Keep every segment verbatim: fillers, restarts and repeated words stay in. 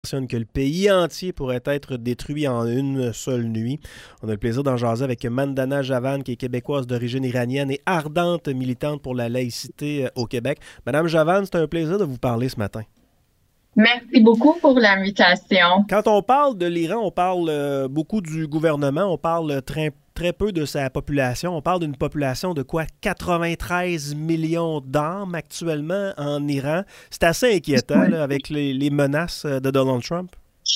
mentionne que le pays entier pourrait être détruit en une seule nuit. On a le plaisir d'en jaser avec Mandana Javan, qui est québécoise d'origine iranienne et ardente militante pour la laïcité au Québec. Madame Javan, c'est un plaisir de vous parler ce matin. Merci beaucoup pour l'invitation. Quand on parle de l'Iran, on parle euh, beaucoup du gouvernement, on parle très, très peu de sa population. On parle d'une population de quoi? quatre-vingt-treize millions d'âmes actuellement en Iran. C'est assez inquiétant Oui. là, avec les, les menaces de Donald Trump.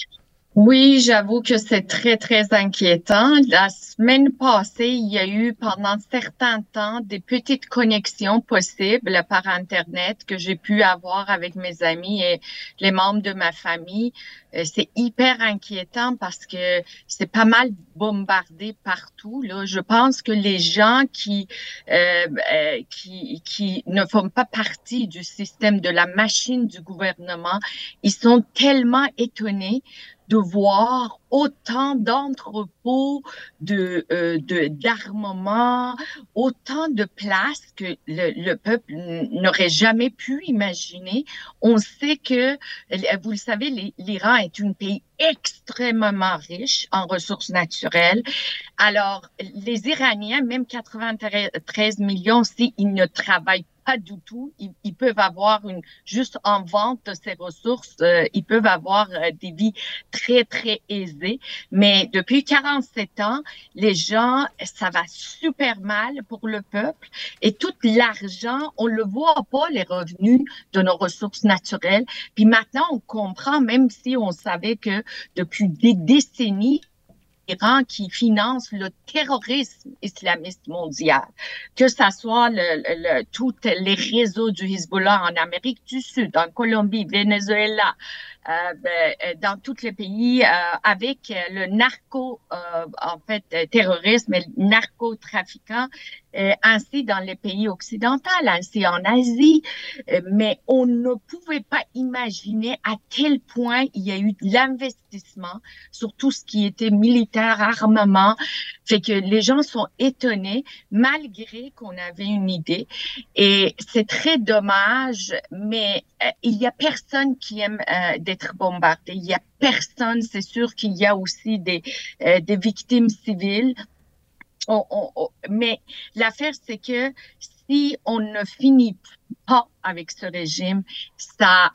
Oui, j'avoue que c'est très, très inquiétant. La semaine passée, il y a eu pendant certains temps des petites connexions possibles par Internet que j'ai pu avoir avec mes amis et les membres de ma famille. C'est hyper inquiétant parce que c'est pas mal bombardé partout. Là, je pense que les gens qui euh, euh, qui qui ne font pas partie du système de la machine du gouvernement, ils sont tellement étonnés de voir autant d'entrepôts de euh, de d'armement, autant de places que le, le peuple n'aurait jamais pu imaginer. On sait que, vous le savez, l'Iran est un pays extrêmement riche en ressources naturelles. Alors, les Iraniens, même quatre-vingt-treize millions, s'ils ne travaillent pas du tout, ils, ils peuvent avoir une, juste en vente de ces ressources, euh, ils peuvent avoir euh, des vies très, très aisées. Mais depuis quarante-sept ans, les gens, ça va super mal pour le peuple et tout l'argent, on le voit pas, les revenus de nos ressources naturelles. Puis maintenant, on comprend, même si on savait que depuis des décennies, l'Iran qui finance le terrorisme islamiste mondial, que ça soit le, le, le, tous les réseaux du Hezbollah en Amérique du Sud, en Colombie, Venezuela, euh, ben, dans tous les pays, euh, avec le narco, euh, en fait, terrorisme et le narcotrafiquant, euh, ainsi dans les pays occidentaux, ainsi en Asie. Euh, mais on ne pouvait pas imaginer à quel point il y a eu de l'investissement sur tout ce qui était militaire, armement. Fait que les gens sont étonnés, malgré qu'on avait une idée. Et c'est très dommage, mais euh, il y a personne qui aime euh, d'être bombardé. Il y a personne, c'est sûr qu'il y a aussi des, euh, des victimes civiles. On, on, on, mais l'affaire, c'est que si on ne finit pas avec ce régime, ça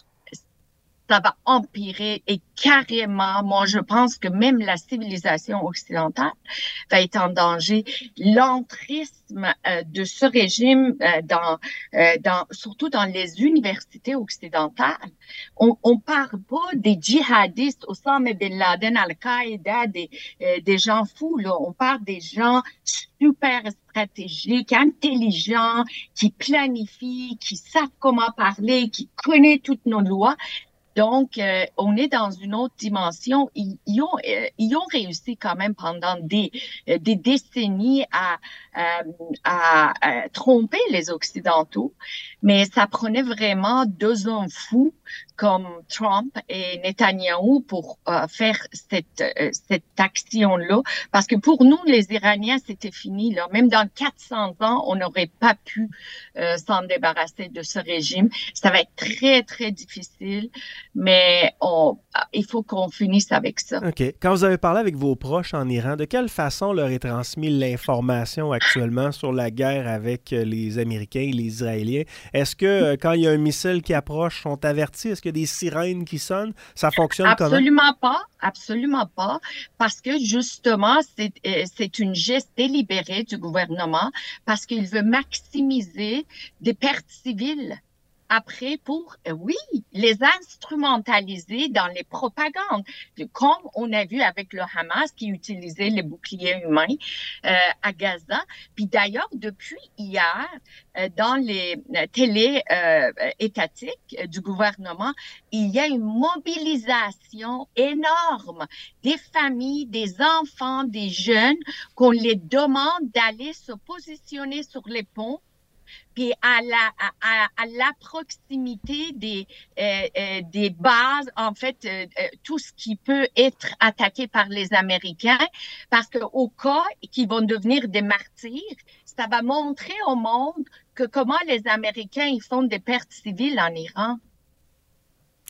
ça va empirer et carrément, moi, je pense que même la civilisation occidentale va être en danger. L'entrisme euh, de ce régime euh, dans, euh, dans, surtout dans les universités occidentales, on, on parle pas des djihadistes, Osama bin Laden, Al-Qaïda, des, euh, des gens fous, là. On parle des gens super stratégiques, intelligents, qui planifient, qui savent comment parler, qui connaissent toutes nos lois. Donc, euh, on est dans une autre dimension. Ils, ils ont, euh, ils ont réussi quand même pendant des, euh, des décennies à, euh, à, à tromper les Occidentaux, mais ça prenait vraiment deux hommes fous comme Trump et Netanyahou pour euh, faire cette, euh, cette action-là. Parce que pour nous, les Iraniens, c'était fini. Là. Même dans quatre cents ans, on n'aurait pas pu euh, s'en débarrasser de ce régime. Ça va être très, très difficile. Mais on, il faut qu'on finisse avec ça. OK. Quand vous avez parlé avec vos proches en Iran, de quelle façon leur est transmise l'information actuellement sur la guerre avec les Américains et les Israéliens? Est-ce que quand il y a un missile qui approche, sont avertis? Est-ce qu'il y a des sirènes qui sonnent? Ça fonctionne comment? Absolument pas, absolument pas, parce que justement, c'est, c'est une geste délibérée du gouvernement parce qu'il veut maximiser des pertes civiles. Après, pour, oui, les instrumentaliser dans les propagandes, comme on a vu avec le Hamas qui utilisait les boucliers humains euh, à Gaza. Puis d'ailleurs, depuis hier, euh, dans les télés euh, étatiques du gouvernement, il y a une mobilisation énorme des familles, des enfants, des jeunes, qu'on les demande d'aller se positionner sur les ponts puis à la à, à la proximité des euh, euh, des bases, en fait, euh, euh, tout ce qui peut être attaqué par les Américains, parce que au cas qu'ils vont devenir des martyrs, ça va montrer au monde que comment les Américains ils font des pertes civiles en Iran.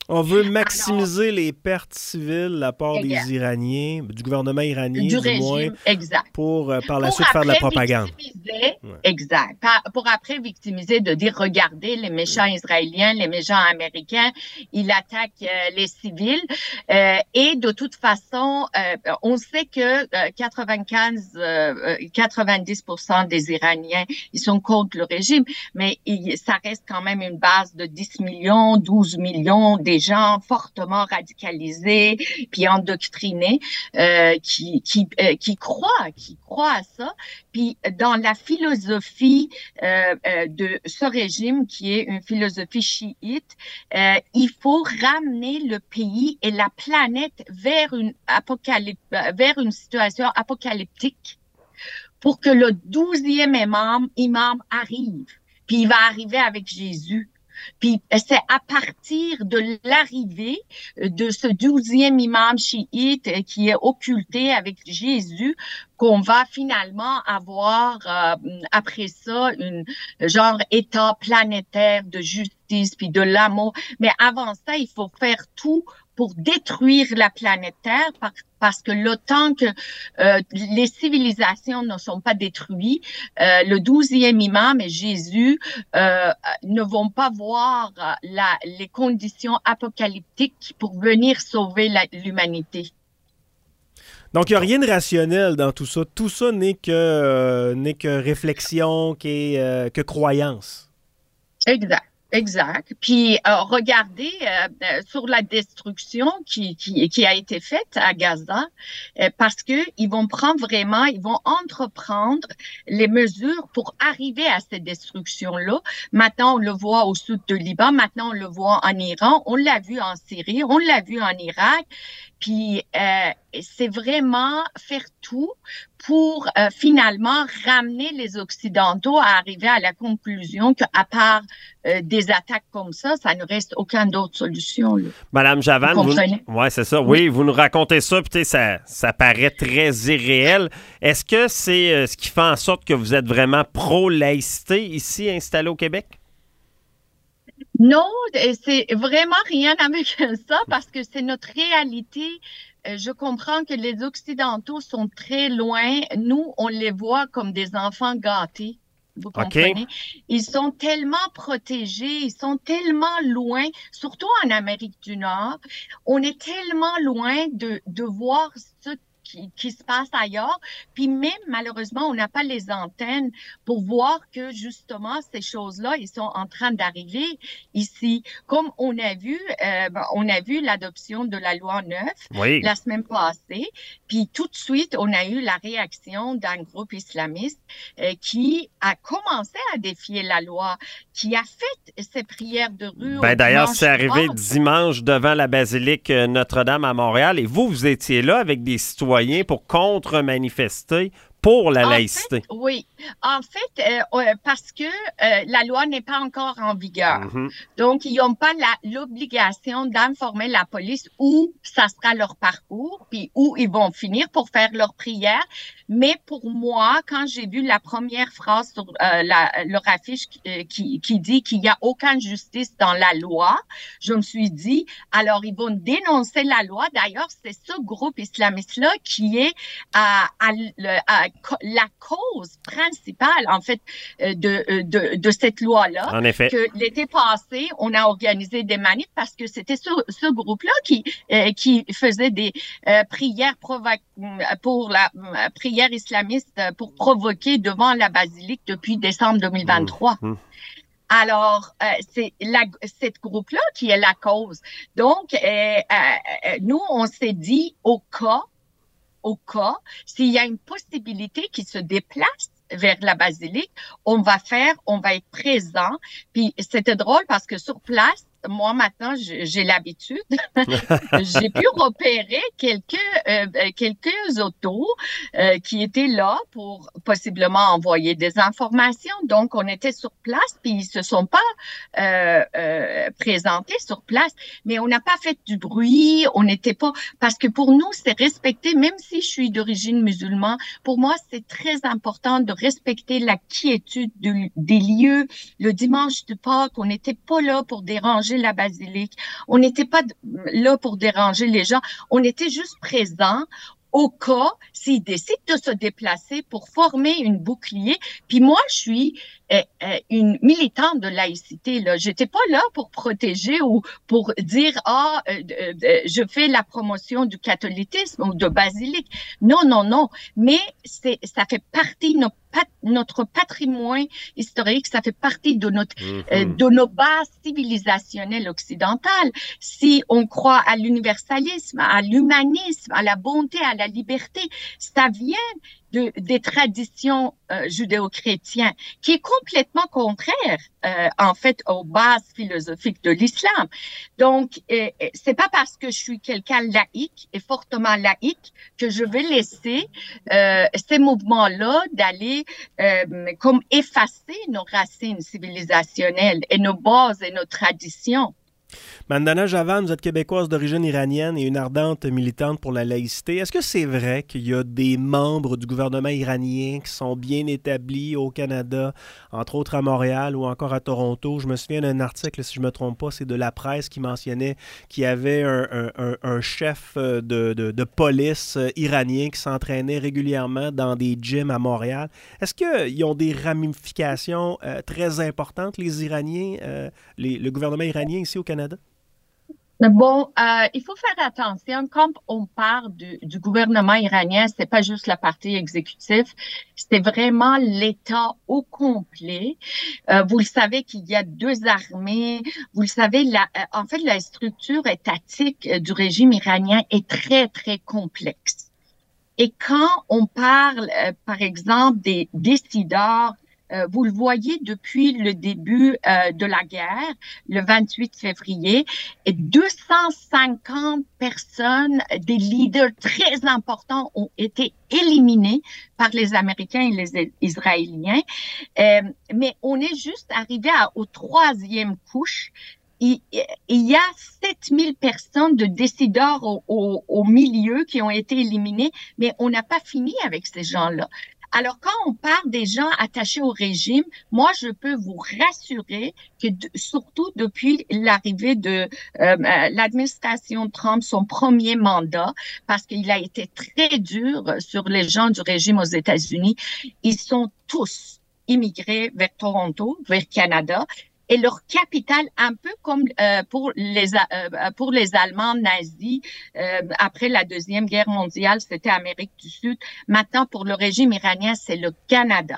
On veut maximiser Alors, les pertes civiles de la part exact. des Iraniens, du gouvernement iranien, du, du régime, moins, exact. pour euh, par la pour suite faire de la propagande. Ouais. Exact. Pour après victimiser, de dire, regardez, les méchants Israéliens, les méchants Américains, ils attaquent euh, les civils. Euh, et de toute façon, euh, on sait que euh, quatre-vingt-quinze, euh, quatre-vingt-dix pour cent des Iraniens, ils sont contre le régime, mais il, ça reste quand même une base de dix millions, douze millions, des gens fortement radicalisés puis endoctrinés euh, qui qui euh, qui croient qui croient à ça. Puis dans la philosophie euh, euh, de ce régime qui est une philosophie chiite, euh, il faut ramener le pays et la planète vers une apocalypse, vers une situation apocalyptique pour que le douzième imam imam arrive. Puis il va arriver avec Jésus. Puis c'est à partir de l'arrivée de ce douzième imam chiite qui est occulté avec Jésus qu'on va finalement avoir euh, après ça une genre état planétaire de justice puis de l'amour. Mais avant ça, il faut faire tout pour détruire la planète Terre par, parce que le temps que euh, les civilisations ne sont pas détruites, euh, le douzième imam et Jésus euh, ne vont pas voir la, les conditions apocalyptiques pour venir sauver la, l'humanité. Donc, il n'y a rien de rationnel dans tout ça. Tout ça n'est que, euh, n'est que réflexion, qu'est, euh, que croyance. Exact. Exact. Puis euh, regardez euh, sur la destruction qui, qui qui a été faite à Gaza, euh, parce que ils vont prendre vraiment, ils vont entreprendre les mesures pour arriver à cette destruction-là. Maintenant, on le voit au sud de Liban, maintenant on le voit en Iran, on l'a vu en Syrie, on l'a vu en Irak. Puis euh, c'est vraiment faire tout pour euh, finalement ramener les Occidentaux à arriver à la conclusion qu'à part euh, des attaques comme ça, ça ne reste aucune autre solution. Là. Madame Javan, vous, vous ouais, c'est ça. Oui, oui, vous nous racontez ça, puis ça, ça paraît très irréel. Est-ce que c'est euh, ce qui fait en sorte que vous êtes vraiment pro-laïcité ici installé au Québec? Non, c'est vraiment rien avec ça parce que c'est notre réalité. Je comprends que les Occidentaux sont très loin. Nous, on les voit comme des enfants gâtés. Vous comprenez? Okay. Ils sont tellement protégés, ils sont tellement loin, surtout en Amérique du Nord. On est tellement loin de, de voir ce Qui, qui se passe ailleurs. Puis même, malheureusement, on n'a pas les antennes pour voir que, justement, ces choses-là, ils sont en train d'arriver ici. Comme on a vu, euh, on a vu l'adoption de la loi neuf oui. la semaine passée. Puis tout de suite, on a eu la réaction d'un groupe islamiste euh, qui a commencé à défier la loi, qui a fait ses prières de rue. Ben, d'ailleurs, c'est arrivé dimanche devant la basilique Notre-Dame à Montréal. Et vous, vous étiez là avec des citoyens pour contre-manifester pour la en laïcité. Fait, oui. En fait, euh, parce que euh, la loi n'est pas encore en vigueur. Mm-hmm. Donc, ils n'ont pas la, l'obligation d'informer la police où ça sera leur parcours, puis où ils vont finir pour faire leur prière. Mais pour moi, quand j'ai vu la première phrase sur euh, la, leur affiche qui, qui, qui dit qu'il n'y a aucune justice dans la loi, je me suis dit, alors ils vont dénoncer la loi. D'ailleurs, c'est ce groupe islamiste-là qui est à, à, à la cause principale, en fait, de, de, de cette loi-là. En effet. Que l'été passé, on a organisé des manifs parce que c'était ce, ce groupe-là qui, euh, qui faisait des euh, prières provo- pour la euh, prière islamiste pour provoquer devant la basilique depuis décembre deux mille vingt-trois. Mmh. Mmh. Alors, euh, c'est la, cette groupe-là qui est la cause. Donc, euh, euh, nous, on s'est dit, au cas au cas, s'il y a une possibilité qui se déplace vers la basilique, on va faire, on va être présent. Puis c'était drôle parce que sur place, moi maintenant, j'ai l'habitude. J'ai pu repérer quelques euh, quelques autos euh, qui étaient là pour possiblement envoyer des informations. Donc, on était sur place, puis ils se sont pas euh, euh, présentés sur place, mais on n'a pas fait du bruit. On n'était pas parce que pour nous, c'est respecter. Même si je suis d'origine musulmane, pour moi, c'est très important de respecter la quiétude de, des lieux. Le dimanche de Pâques, on n'était pas là pour déranger déranger la basilique. On n'était pas là pour déranger les gens. On était juste présents au cas s'ils décident de se déplacer pour former une bouclier. Puis moi, je suis euh, euh, une militante de laïcité. Là, j'étais pas là pour protéger ou pour dire ah, euh, euh, je fais la promotion du catholicisme ou de basilique. Non, non, non. Mais c'est, ça fait partie de notre notre patrimoine historique, ça fait partie de notre mm-hmm. euh, de nos bases civilisationnelles occidentales. Si on croit à l'universalisme, à l'humanisme, à la bonté, à la liberté, ça vient de, des traditions euh, judéo-chrétiennes, qui est complètement contraire, euh, en fait, aux bases philosophiques de l'islam. Donc, euh, c'est pas parce que je suis quelqu'un laïque et fortement laïque que je vais laisser euh, ces mouvements-là d'aller euh, comme effacer nos racines civilisationnelles et nos bases et nos traditions. Mandana Javan, vous êtes québécoise d'origine iranienne et une ardente militante pour la laïcité. Est-ce que c'est vrai qu'il y a des membres du gouvernement iranien qui sont bien établis au Canada, entre autres à Montréal ou encore à Toronto? Je me souviens d'un article, si je ne me trompe pas, c'est de La Presse qui mentionnait qu'il y avait un, un, un, un chef de, de, de police iranien qui s'entraînait régulièrement dans des gyms à Montréal. Est-ce qu'ils ont des ramifications euh, très importantes, les Iraniens, euh, les, le gouvernement iranien ici au Canada? Bon, euh, il faut faire attention. Quand on parle du, du gouvernement iranien, c'est pas juste la partie exécutive, c'est vraiment l'État au complet. Euh, vous le savez qu'il y a deux armées. Vous le savez, la, en fait, la structure étatique du régime iranien est très, très complexe. Et quand on parle, euh, par exemple, des décideurs, Euh, vous le voyez depuis le début euh, de la guerre, le vingt-huit février, et deux cent cinquante personnes, des leaders très importants ont été éliminés par les Américains et les Israéliens. Euh, mais on est juste arrivé à, au troisième couche. Il, il y a sept mille personnes de décideurs au, au, au milieu qui ont été éliminés, mais on n'a pas fini avec ces gens-là. Alors, quand on parle des gens attachés au régime, moi, je peux vous rassurer que, de, surtout depuis l'arrivée de euh, l'administration Trump, son premier mandat, parce qu'il a été très dur sur les gens du régime aux États-Unis, ils sont tous immigrés vers Toronto, vers Canada. Et leur capitale, un peu comme euh, pour les euh, pour les Allemands nazis euh, après la Deuxième Guerre mondiale, c'était Amérique du Sud. Maintenant, pour le régime iranien, c'est le Canada.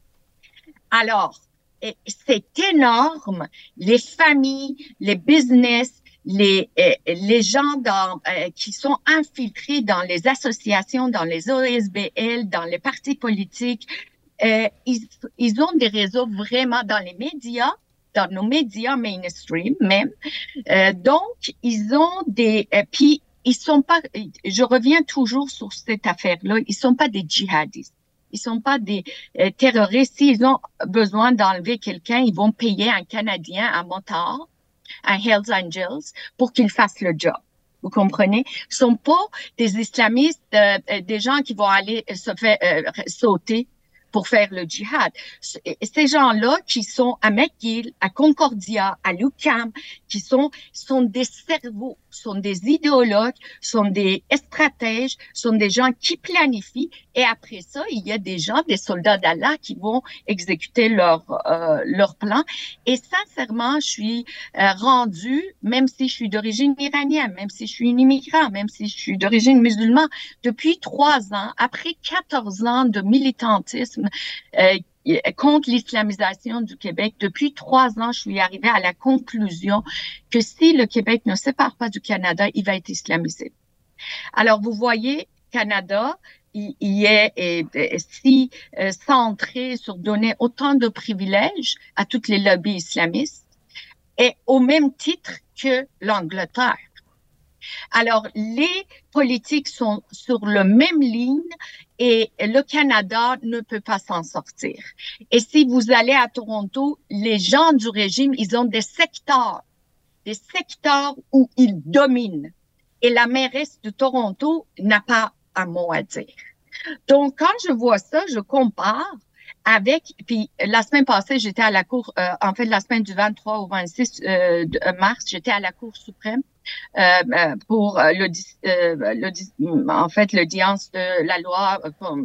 Alors, c'est énorme. Les familles, les business, les euh, les gens dans, euh, qui sont infiltrés dans les associations, dans les O S B L, dans les partis politiques, euh, ils ils ont des réseaux vraiment dans les médias. Dans nos médias mainstream même. Euh, donc, ils ont des... Euh, puis, ils sont pas... Je reviens toujours sur cette affaire-là. Ils sont pas des djihadistes. Ils sont pas des euh, terroristes. S'ils ont besoin d'enlever quelqu'un, ils vont payer un Canadien, un motard, un Hells Angels, pour qu'il fasse le job. Vous comprenez? Ce sont pas des islamistes, euh, des gens qui vont aller se faire euh, sauter pour faire le djihad. Ces gens-là qui sont à McGill, à Concordia, à l'U Q A M, qui sont, sont des cerveaux, sont des idéologues, sont des stratèges, sont des gens qui planifient. Et après ça, il y a des gens, des soldats d'Allah qui vont exécuter leur, euh, leur plan. Et sincèrement, je suis euh, rendue, même si je suis d'origine iranienne, même si je suis une immigrante, même si je suis d'origine musulmane, depuis trois ans, après quatorze ans de militantisme euh, contre l'islamisation du Québec, depuis trois ans, je suis arrivée à la conclusion que si le Québec ne se sépare pas du Canada, il va être islamisé. Alors, vous voyez, Canada, il, il est, est, est si euh, centré sur donner autant de privilèges à toutes les lobbies islamistes, et au même titre que l'Angleterre. Alors, les politiques sont sur la même ligne et le Canada ne peut pas s'en sortir. Et si vous allez à Toronto, les gens du régime, ils ont des secteurs, des secteurs où ils dominent. Et la mairesse de Toronto n'a pas un mot à dire. Donc, quand je vois ça, je compare avec, puis la semaine passée, j'étais à la Cour, euh, en fait, la semaine du vingt-trois au vingt-six euh, de mars, j'étais à la Cour suprême euh, euh, pour euh, le, euh, le, en fait, l'audience de la loi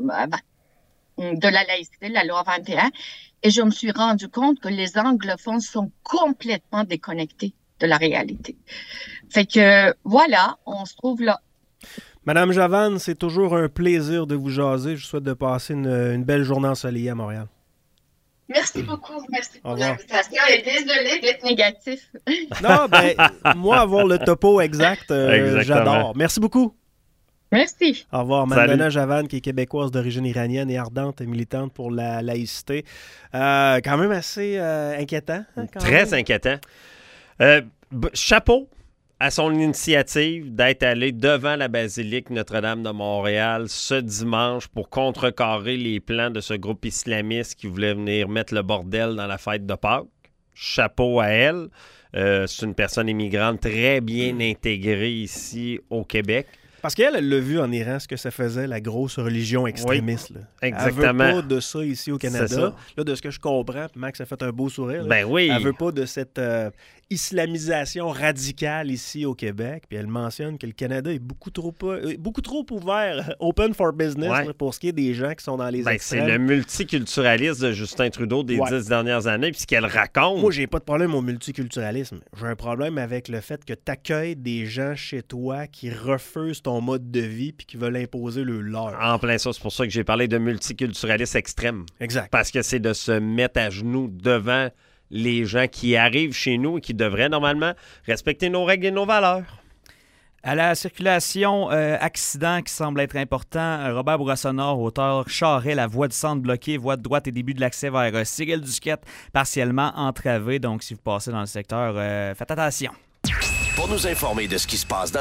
euh, de la laïcité, la loi vingt et un, et je me suis rendu compte que les anglophones sont complètement déconnectés de la réalité. Fait que, voilà, on se trouve là. Madame Javanne, c'est toujours un plaisir de vous jaser. Je vous souhaite de passer une, une belle journée ensoleillée à Montréal. Merci beaucoup. Merci pour l'invitation. Et désolé d'être négatif. Non, ben, moi, avoir le topo exact, euh, j'adore. Merci beaucoup. Merci. Au revoir. Mandana Javanne, qui est québécoise d'origine iranienne et ardente et militante pour la laïcité. Euh, quand même assez euh, inquiétant. Hein, quand Très même. inquiétant. Euh, b- chapeau à son initiative d'être allé devant la basilique Notre-Dame de Montréal ce dimanche pour contrecarrer les plans de ce groupe islamiste qui voulait venir mettre le bordel dans la fête de Pâques. Chapeau à elle. Euh, c'est une personne immigrante très bien intégrée ici au Québec. Parce qu'elle, elle l'a vu en Iran, ce que ça faisait, la grosse religion extrémiste. Oui, là. exactement. Elle veut pas de ça ici au Canada. Là, de ce que je comprends, puis Max a fait un beau sourire. Là, ben oui. Elle veut pas de cette euh, islamisation radicale ici au Québec. Puis elle mentionne que le Canada est beaucoup trop, euh, beaucoup trop ouvert, open for business, ouais. là, pour ce qui est des gens qui sont dans les ben, extrêmes. C'est le multiculturalisme de Justin Trudeau des ouais. dix dernières années, puis ce qu'elle raconte. Moi, j'ai pas de problème au multiculturalisme. J'ai un problème avec le fait que tu accueilles des gens chez toi qui refusent ton mode de vie puis qui veulent imposer le leur. En plein ça, c'est pour ça que j'ai parlé de multiculturalisme extrême. Exact. Parce que c'est de se mettre à genoux devant les gens qui arrivent chez nous et qui devraient normalement respecter nos règles et nos valeurs. À la circulation, euh, accident qui semble être important, Robert Bourassa-Nord, auteur Charret, la voie du centre bloquée, voie de droite et début de l'accès vers euh, Cyril-Duquette, partiellement entravée. Donc, si vous passez dans le secteur, euh, faites attention. Pour nous informer de ce qui se passe dans